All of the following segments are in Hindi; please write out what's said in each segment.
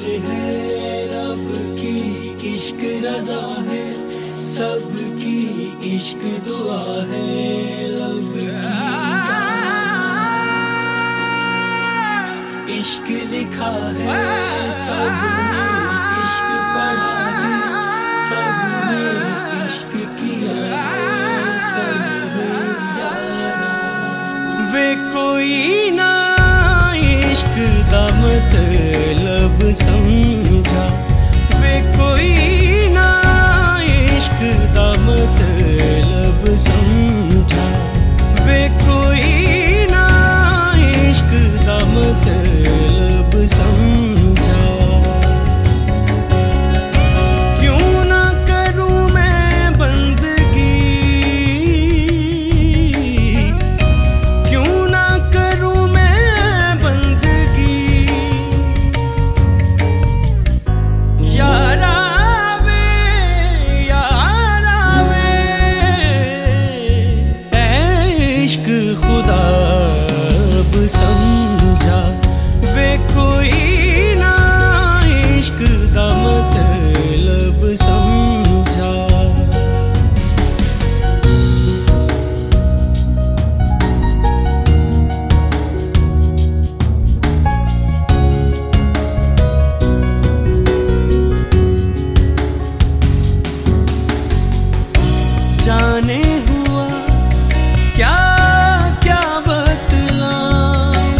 है रब की इश्क रजा है, सबकी इश्क दुआ है। लब इश्क लिखा है, सबने इश्क पढ़ा है, सबने इश्क किया है, सबने यारा। वे कोई ना इश्क दा मतलब समझा, वे कोई ना इश्क दा मतलब समझा, वे कोई ना इश्क दा मतलब समझा। क्यों ना करूं मैं बंदगी, क्यों ना करूं मैं बंदगी, यारा वे इश्क खुदा अब समझा। वे कोई ना इश्क दा मतलब समझा। जाने हुआ क्या क्या बतलाऊं,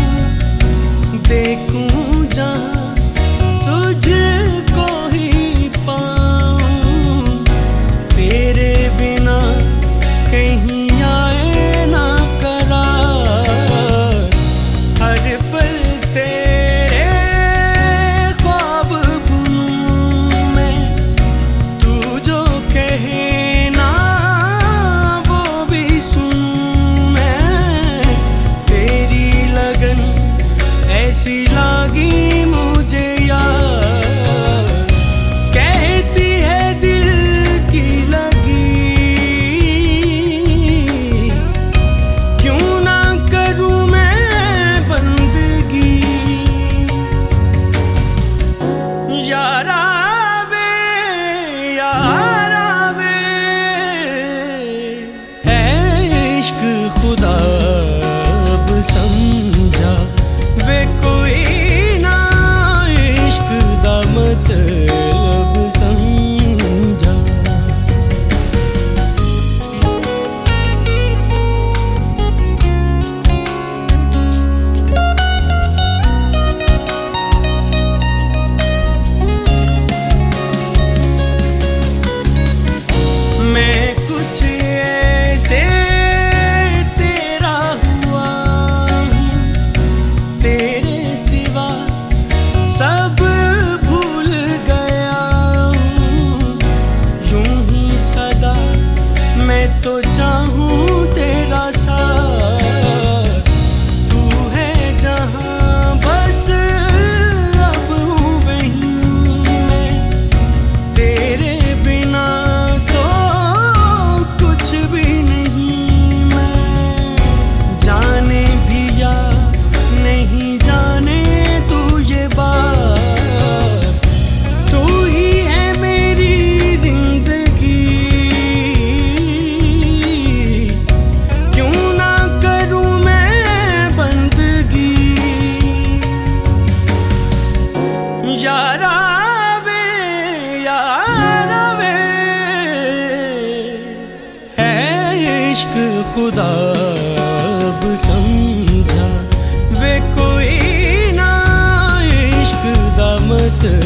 देखूं जहां तुझको ही पाऊं, तेरे बिना कहीं आए ना करार। हर पल तेरे ख्वाब बुनूं मैं, तू जो कहे ना वो भी सुनूं मैं। तेरी लगन ऐसी लागी मुझे यार, कहती है दिल की लगी। क्यों ना करूं मैं बंदगी, यारा वे है इश्क खुदा अब समझा। वे कोई ना इश्क दा मतलब समझा। मैं कुछ ऐसे तेरा हुआ हूँ, तेरे सिवा सब भूल गया हूँ। यूं ही सदा मैं तो चाहूँ तेरा साथ, तू है जहाँ बस अब हूँ वहीं मैं। तेरे बिना तो कुछ भी नहीं मैं, जाने भी या नहीं जाने तू ये बात। तू ही है मेरी जिंदगी, क्यों ना करूं मैं बंदगी, यारा वे है इश्क खुदा अब समझा। वे कोई ना इश्क दा मतलब